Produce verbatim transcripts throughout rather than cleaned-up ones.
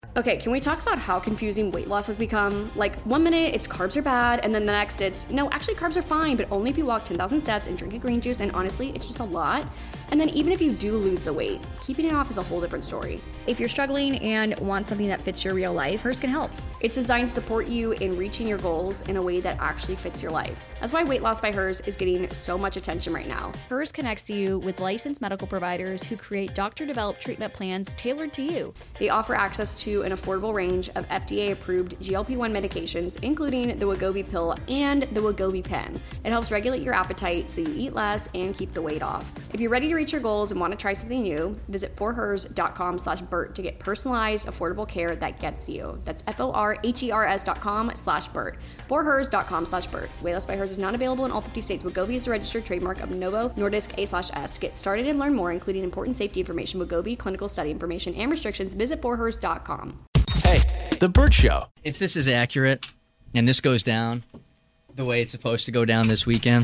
Okay, can we talk about how confusing weight loss has become? Like, one minute it's carbs are bad, and then the next it's, no, actually carbs are fine, but only if you walk ten thousand steps and drink a green juice, and honestly, it's just a lot. And then even if you do lose the weight, keeping it off is a whole different story. If you're struggling and want something that fits your real life, Hers can help. It's designed to support you in reaching your goals in a way that actually fits your life. That's why Weight Loss by Hers is getting so much attention right now. Hers connects you with licensed medical providers who create doctor-developed treatment plans tailored to you. They offer access to an affordable range of F D A-approved G L P one medications, including the Wegovy pill and the Wegovy pen. It helps regulate your appetite so you eat less and keep the weight off. If you're ready to reach your goals and want to try something new, visit forhers.com slash Bert to get personalized, affordable care that gets you. That's F-O-R-H-E-R-S dot com slash Bert. forhers.com slash Bert. Weight Loss by Hers is not available in all fifty states. Wegovy is a registered trademark of Novo Nordisk A slash S. To get started and learn more, including important safety information, Wegovy, clinical study information, and restrictions, visit forhers dot com. Hey, The Bert Show. If this is accurate, and this goes down the way it's supposed to go down this weekend,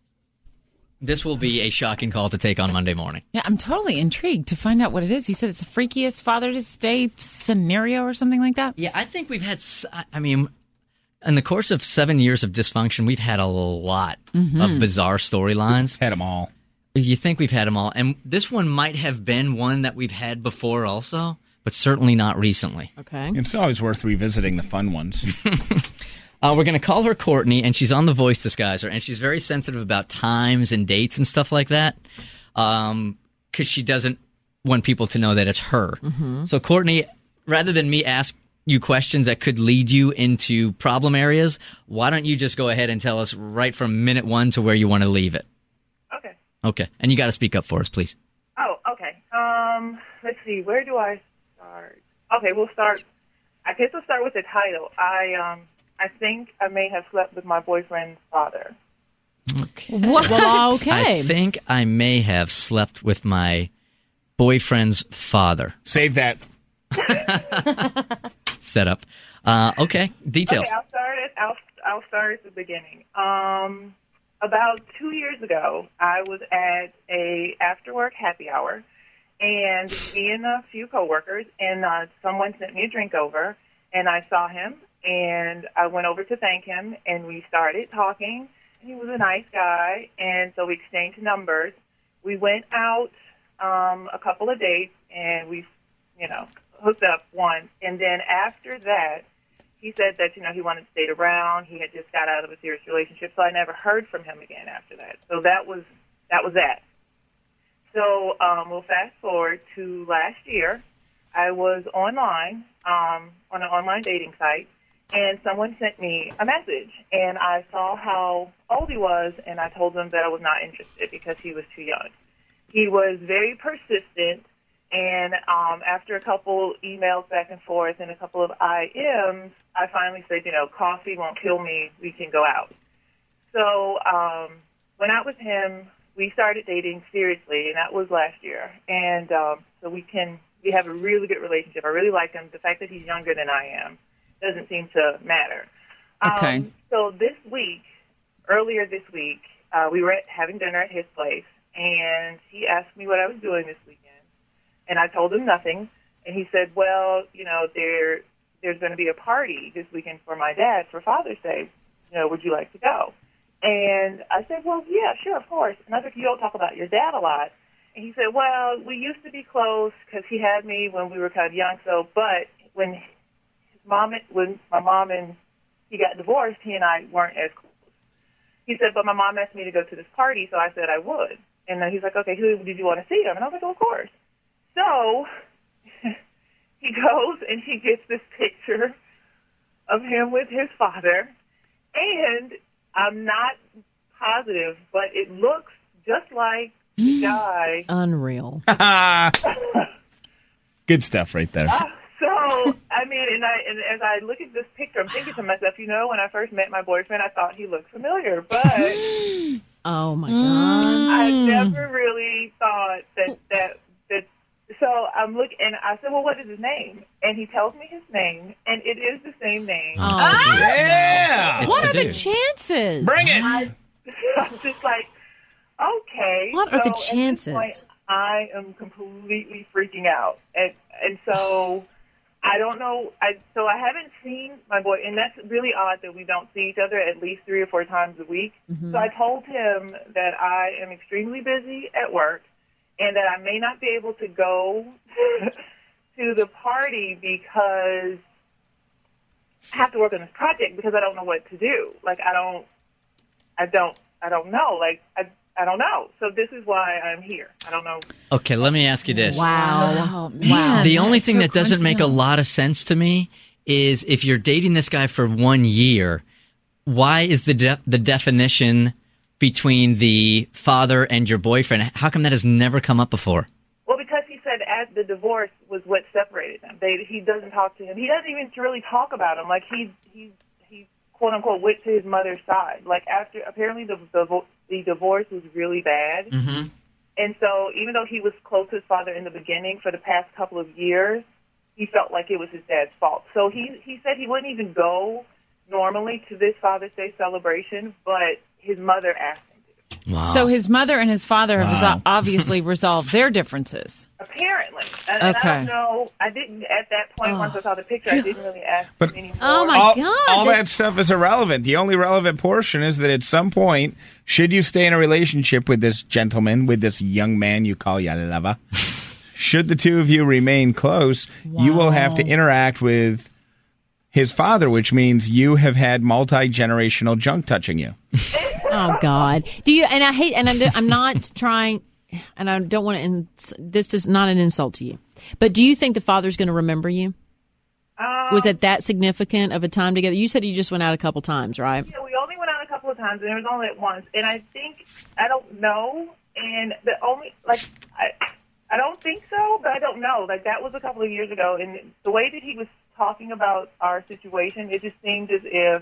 this will be a shocking call to take on Monday morning. Yeah, I'm totally intrigued to find out what it is. You said it's the freakiest Father's Day scenario or something like that? Yeah, I think we've had, I mean, in the course of seven years of dysfunction, we've had a lot mm-hmm. of bizarre storylines. Had them all. You think we've had them all. And this one might have been one that we've had before also, but certainly not recently. Okay. It's always worth revisiting the fun ones. Uh, we're going to call her Courtney, and she's on the voice disguiser, and she's very sensitive about times and dates and stuff like that, um, because she doesn't want people to know that it's her. Mm-hmm. So, Courtney, rather than me ask you questions that could lead you into problem areas, why don't you just go ahead and tell us right from minute one to where you want to leave it? Okay. Okay, and you got to speak up for us, please. Oh, okay. Um, let's see. Where do I start? Okay, we'll start. I guess we'll start with the title. I um. I think I may have slept with my boyfriend's father. Okay. What? Well, okay. I think I may have slept with my boyfriend's father. Save that. Set up. Uh, okay, details. Okay, I'll start at I'll I'll start at the beginning. Um, about two years ago, I was at a after work happy hour, and me and a few coworkers, and uh, someone sent me a drink over, and I saw him. And I went over to thank him, and we started talking. He was a nice guy, and so we exchanged numbers. We went out um, a couple of dates, and we, you know, hooked up once. And then after that, he said that, you know, he wanted to stay around. He had just got out of a serious relationship, so I never heard from him again after that. So that was that. Was that. So um, we'll fast forward to last year. I was online um, on an online dating site. And someone sent me a message, and I saw how old he was, and I told him that I was not interested because he was too young. He was very persistent, and um, after a couple emails back and forth and a couple of I Ms, I finally said, you know, coffee won't kill me. We can go out. So um, went out with him. We started dating seriously, and that was last year. And um, so we can we have a really good relationship. I really like him. The fact that he's younger than I am doesn't seem to matter. Okay. Um, so this week, earlier this week, uh, we were at, having dinner at his place, and he asked me what I was doing this weekend, and I told him nothing. And he said, well, you know, there there's going to be a party this weekend for my dad for Father's Day. You know, would you like to go? And I said, well, yeah, sure, of course. And I said, you don't talk about your dad a lot. And he said, well, we used to be close because he had me when we were kind of young, so, but when Mom, when my mom and he got divorced, he and I weren't as close. He said, but my mom asked me to go to this party, so I said I would. And then he's like, okay, who did you want to see him? And I was like, well, of course. So he goes and he gets this picture of him with his father, and I'm not positive, but it looks just like the guy. Unreal. Good stuff right there. Uh, So, I mean, and, I, and as I look at this picture, I'm thinking to myself, you know, when I first met my boyfriend, I thought he looked familiar, but oh my God, I never really thought that that that. So I'm looking, and I said, well, what is his name? And he tells me his name, and it is the same name. Oh, ah! Yeah. What are the chances? Bring it. I, I'm just like, okay. What are so the chances? At this point, I am completely freaking out, and and so. I don't know. I so I haven't seen my boy, and that's really odd that we don't see each other at least three or four times a week. Mm-hmm. So I told him that I am extremely busy at work, and that I may not be able to go to the party because I have to work on this project because I don't know what to do. Like I don't, I don't, I don't know. Like I. I don't know. So this is why I'm here. I don't know. Okay, let me ask you this. Wow. Wow. The only thing so that doesn't make a lot of sense to me is if you're dating this guy for one year, why is the de- the definition between the father and your boyfriend, how come that has never come up before? Well, because he said as the divorce was what separated them. They, he doesn't talk to him. He doesn't even really talk about him. Like he he he quote unquote went to his mother's side. Like after apparently the the, the divorce was really bad. Mm-hmm. And so even though he was close to his father in the beginning, for the past couple of years, he felt like it was his dad's fault. So he, he said he wouldn't even go normally to this Father's Day celebration, but his mother asked him to. Wow. So his mother and his father have Wow. obviously resolved their differences. Apparently. And, and Okay. I don't know. I didn't, at that point, once I saw the picture, I didn't really ask But- him anymore. Oh, my all, God. all that- that stuff is irrelevant. The only relevant portion is that at some point, should you stay in a relationship with this gentleman, with this young man you call your lover, should the two of you remain close, you will have to interact with his father, which means you have had multi-generational junk touching you. Oh God! Do you? And I hate. And I'm, I'm not trying. And I don't want to. Ins- this is not an insult to you. But do you think the father's going to remember you? Um, Was it that significant of a time together? You said you just went out a couple times, right? Yeah, we only went out a couple of times, and it was only at once. And I think, I don't know, and the only, like, I, I don't think so, but I don't know. Like, that was a couple of years ago, and the way that he was talking about our situation, it just seemed as if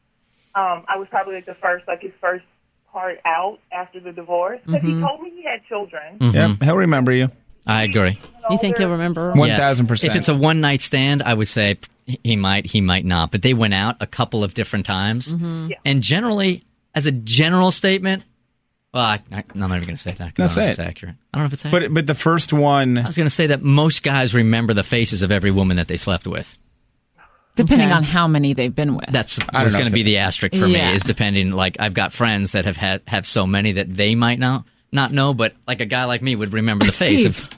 um, I was probably, like, the first, like, his first part out after the divorce. Because he told me he had children. Mhm. Yep, he'll remember you. I agree. You think he'll remember? One Yeah. thousand percent. If it's a one night stand, I would say he might, he might not. But they went out a couple of different times, Mm-hmm. Yeah. and generally, as a general statement, well, I, I, I'm not even going to say that. 'cause No, I don't know say if it's it. accurate. I don't know if it's accurate. But but the first one, I was going to say that most guys remember the faces of every woman that they slept with. Depending Okay. on how many they've been with. That's don't what's know going if to be it- the asterisk for Yeah. me. Is depending. Like I've got friends that have had have so many that they might not not know, but like a guy like me would remember the face of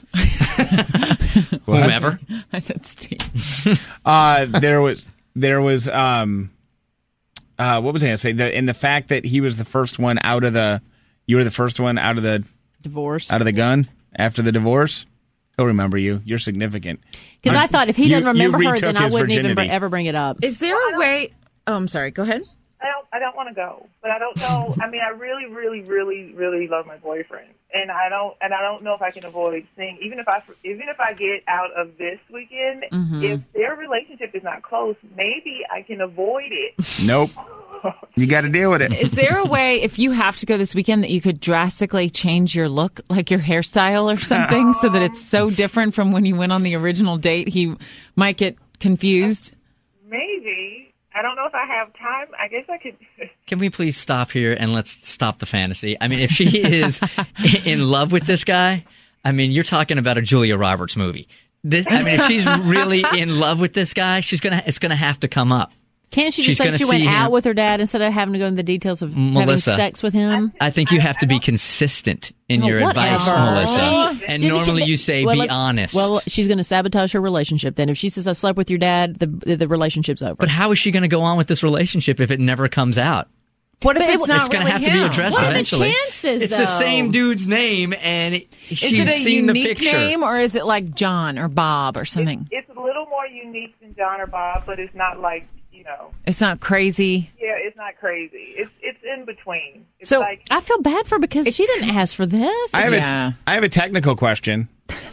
whomever. I said Steve. uh, there was there was um, uh, what was I going to say? The in the fact that he was the first one out of the, you were the first one out of the Divorce? out of the gun after the divorce. He'll remember you. You're significant. Because I thought if he You- doesn't you remember her, retook then I his wouldn't even virginity. br- ever bring it up. Is there a way? Oh, I'm sorry. Go ahead. I don't. I don't want to go, but I don't know. I mean, I really, really, really, really love my boyfriend, and I don't. And I don't know if I can avoid seeing. Even if I, even if I get out of this weekend, if their relationship is not close, maybe I can avoid it. Nope. You got to deal with it. Is there a way, if you have to go this weekend, that you could drastically change your look, like your hairstyle or something, so that it's so different from when you went on the original date? He might get confused. Maybe. I don't know if I have time. I guess I could. Can we please stop here and let's stop the fantasy? I mean, if she is in love with this guy, I mean, you're talking about a Julia Roberts movie. This, I mean, if she's really in love with this guy, she's gonna, it's gonna have to come up. Can't she She's just say gonna she went see out him- with her dad instead of having to go into the details of Melissa. having sex with him? I think you have to be consistent in Oh, your advice, whatever. Melissa. She- and Did normally she- you say well, be let- honest. Well, she's going to sabotage her relationship then. If she says, I slept with your dad, the the, the relationship's over. but how is she going to go on with this relationship if it never comes out? What if But it's it- not It's going to really have to be him? addressed What are the eventually. chances, It's though? the same dude's name, and it, Is she's it a seen the unique picture. name, or is it like John or Bob or something? It's a little more unique than John or Bob, but it's not like you know. It's not crazy. Yeah, it's not crazy. It's it's in between. It's So, like I feel bad for her because she didn't ask for this. I have, Yeah. a, I have a technical question.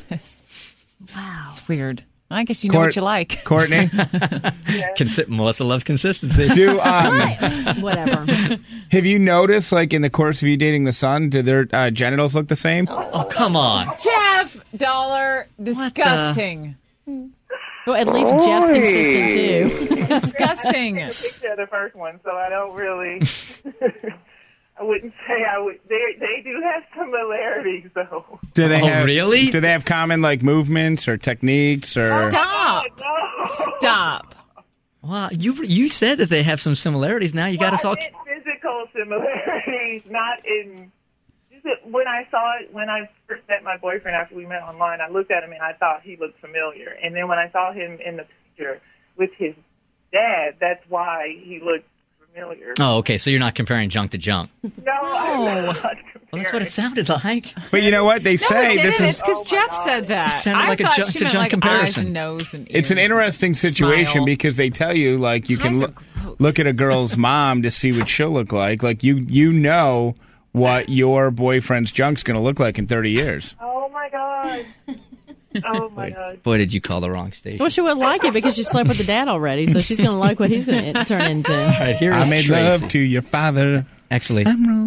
Wow. It's weird. I guess you know Court- what you like. Courtney, Consi- Melissa loves consistency. do um, Whatever. have you noticed, like in the course of you dating the son, do their uh, genitals look the same? Oh, come on. Jeff Dollar, disgusting. Well, at least Jeff's consistent, too. Disgusting. I took a picture of the first one, so I don't really. I wouldn't say I would. They they do have similarities, though. Do they Oh, have, really? Do they have common like movements or techniques or? Stop. No. Stop. Wow, you you said that they have some similarities. Now you got us Well, all. I meant physical similarities, not in. Just that when I saw it, when I first met my boyfriend after we met online, I looked at him and I thought he looked familiar. And then when I saw him in the picture with his dad, that's why he looked familiar. Oh, okay. So you're not comparing junk to junk. No, I'm not Well, that's what it sounded like. But you know what they No, say? it didn't. This is It's because Oh, my Jeff God. said that. It sounded I like a thought junk she to meant junk like comparison. eyes and nose and ears. it's an interesting and situation smile. because they tell you like you can Eyes are look, gross. look at a girl's mom to see what she'll look like. Like you you know what your boyfriend's junk's going to look like in thirty years. Oh my God. Oh my God. Boy, did you call the wrong station. Well, she would like it because she slept with the dad already, so she's going to like what he's going to turn into. All right, here I is made Tracy. love to your father. Actually,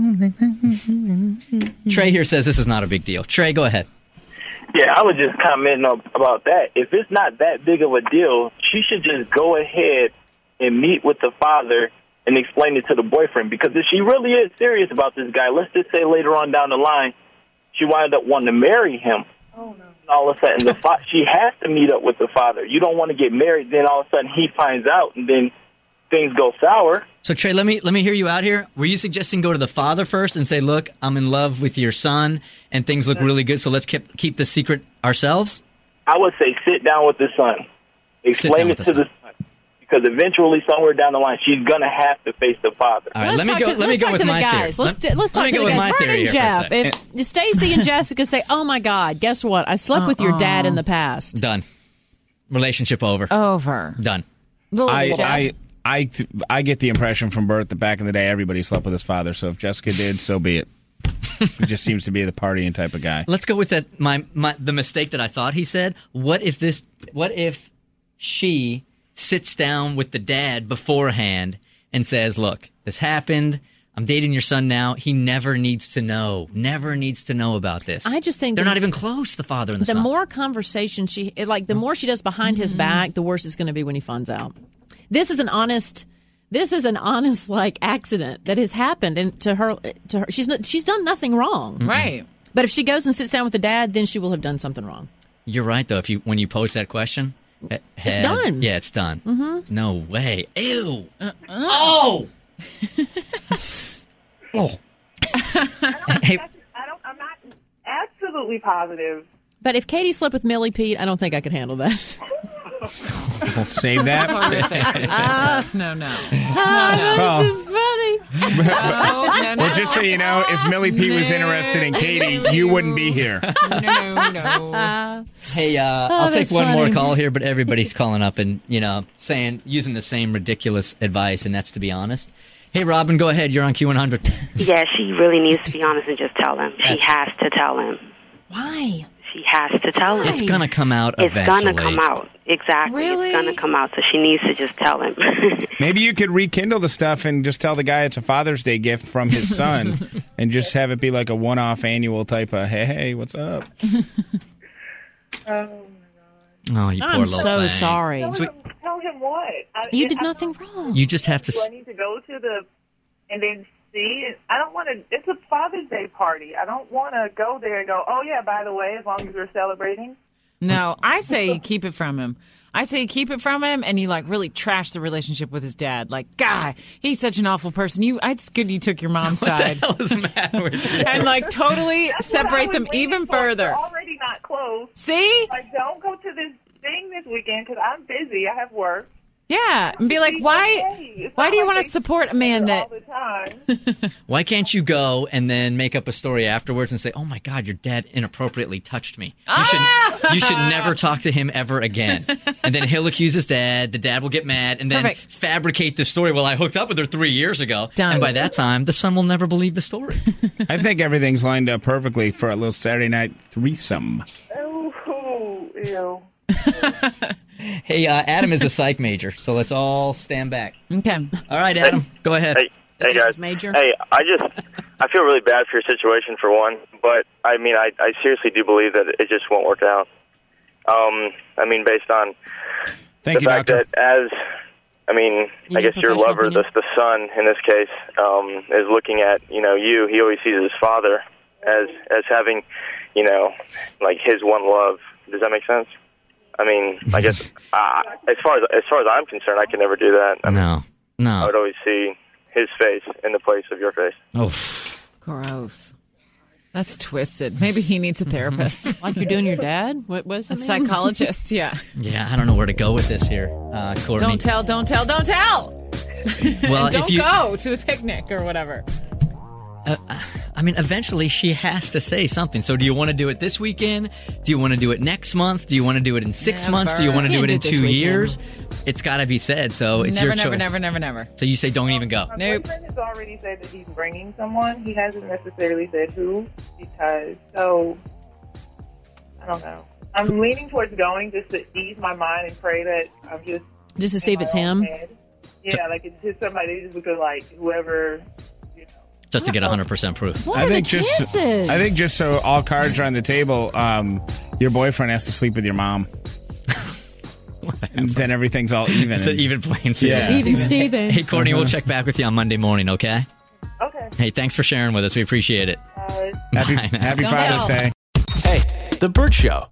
Trey here says this is not a big deal. Trey, go ahead. Yeah, I was just commenting on, about that. If it's not that big of a deal, she should just go ahead and meet with the father and explain it to the boyfriend. Because if she really is serious about this guy, let's just say later on down the line, she wound up wanting to marry him. Oh no. All of a sudden, the fa- she has to meet up with the father. You don't want to get married, then all of a sudden he finds out, and then things go sour. So Trey, let me let me hear you out here. Were you suggesting go to the father first and say, "Look, I'm in love with your son, and things look really good, so let's keep keep the secret ourselves"? I would say sit down with the son. Explain down it with to the the son. Because eventually, somewhere down the line, she's going to have to face the father. All right, Let's let me talk go. to, let let's me go talk with to the my guys. theory. Let's, Let- let's talk let me to go the with guys. my Vern theory and here for a Jeff, sec. if Stacy and Jessica say, "Oh my God, guess what? I slept with your dad in the past." Done. Relationship over. Over. Done. I, Jeff. I I I get the impression from Bert that back in the day everybody slept with his father. So if Jessica did, so be it. He just seems to be the partying type of guy. Let's go with that. My, my the mistake that I thought he said. What if this? What if she sits down with the dad beforehand and says, "Look, this happened. I'm dating your son now. He never needs to know. Never needs to know about this." I just think they're the- not even close. The father and the, The son. more conversation she, it- like, the more she does behind his back, the worse it's going to be when he finds out. This is an honest. This is an honest, like, accident that has happened, and to her, to her, she's not, she's done nothing wrong, Right. But if she goes and sits down with the dad, then she will have done something wrong. You're right, though. If you when you pose that question, it's done. Yeah, it's done. Mm-hmm. No way. Ew. Uh, oh. oh. Hey, I don't. I'm not absolutely positive. But if Katie slept with Millie Pete, I don't think I could handle that. Save that. Horrific. no, no. Well, This is funny. No, no, no. well, just so you know, if Millie P was No. interested in Katie, you wouldn't be here. No, no. hey, uh, I'll take that's one funny. more call here, but everybody's calling up and, you know, saying, using the same ridiculous advice, and that's to be honest. Hey, Robin, go ahead. You're on Q one hundred. Yeah, she really needs to be honest and just tell him. She has to tell him. Why? She has to tell him. It's going to come out It's eventually. gonna come out. Exactly. Really? It's gonna come out, so she needs to just tell him. Maybe you could rekindle the stuff and just tell the guy it's a Father's Day gift from his son and just have it be like a one-off annual type of, hey, hey, what's up? Oh, Oh, you poor I'm little so thing. sorry. tell Sweet. him, tell him what? I, You I did don't- nothing wrong. You just have to... Do I s- need to go to the and then see? I don't want to. It's a Father's Day party. I don't want to go there and go. Oh yeah, by the way, as long as we're celebrating. No, I say you keep it from him. I say you keep it from him, and you like really trash the relationship with his dad. Like, God, he's such an awful person. You, it's good you took your mom's side, What the hell is the matter with you? and like totally That's what I separate was them waiting even for. further. We're already not close. See? Like, don't go to this thing this weekend because I'm busy. I have work. Yeah, and be like, why? It's Why not do you like want they to support a man all that? the time. Why can't you go and then make up a story afterwards and say, "Oh my God, your dad inappropriately touched me. You should you should never talk to him ever again." And then he'll accuse his dad. The dad will get mad and then Perfect. fabricate the story. Well, I hooked up with her three years ago, Done. and by that time, the son will never believe the story. I think everything's lined up perfectly for a little Saturday night threesome. Oh, ew. Hey, uh, Adam is a psych major, so let's all stand back. Okay. All right, Adam, go ahead. Hey, hey This guys. is Major. Hey, I just I feel really bad for your situation for one, but I mean I, I seriously do believe that it just won't work out. Um, I mean based on Thank the you, fact Doctor. that as I mean, You I need guess your professional lover, the, opinion? the son in this case, um, is looking at, you know, you. He always sees his father as as having, you know, like his one love. Does that make sense? I mean, I guess uh, as far as as far as I'm concerned, I can never do that. I mean, No, no. I would always see his face in the place of your face. Oh, Gross. That's twisted. Maybe he needs a therapist. Like you're doing your dad? What was A it? mean? psychologist, yeah. yeah. I don't know where to go with this here, uh, Courtney. Don't tell, don't tell, don't tell! Well, And don't if you, go to the picnic or whatever. I mean, eventually she has to say something. So, do you want to do it this weekend? Do you want to do it next month? Do you want to do it in six Never. months? Do you want to do Can't it do in it this two weekend. years? It's got to be said. So, it's Never, your never, choice. never, never, never. So you say don't even go. My Nope. boyfriend has already said that he's bringing someone. He hasn't necessarily said who, because, so, I don't know. I'm leaning towards going just to ease my mind and pray that I'm just... Just to see if in it's my own him? head. Yeah, like it's just somebody just because, like, whoever, you know. Just to get one hundred percent proof. What I are think the just chances? I think just so all cards are on the table, um, your boyfriend has to sleep with your mom. And then everything's all even. It's an and- even playing field. Yeah. Even Steven. Hey, Courtney, we'll check back with you on Monday morning, okay? Okay. Hey, thanks for sharing with us. We appreciate it. Uh, Happy, Bye now. happy Don't Father's tell. Day. Hey, The Burt Show.